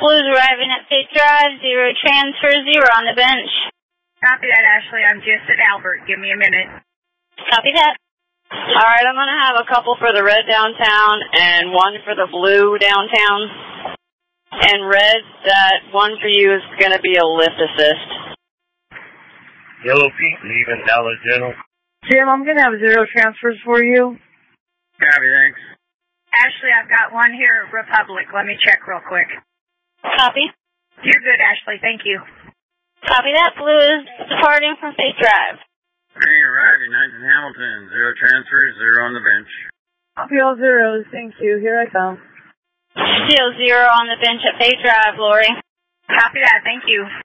Blue's arriving at State Drive, 0 transfer, 0 on the bench. Copy that, Ashley. I'm just at Albert. Give me a minute. Copy that. All right, I'm going to have a couple for the red downtown and one for the blue downtown. And red, that one for you is going to be a lift assist. Yellow Pete, leaving Dallas General. Jim, I'm going to have 0 transfers for you. Copy, thanks. Ashley, I've got one here at Republic. Let me check real quick. Copy. You're good, Ashley. Thank you. Copy that. Blue is departing from State Drive. Hey, arriving, 19 Hamilton. 0 transfers, 0 on the bench. Copy all zeros. Thank you. Here I come. Still 0 on the bench at State Drive, Lori. Copy that. Thank you.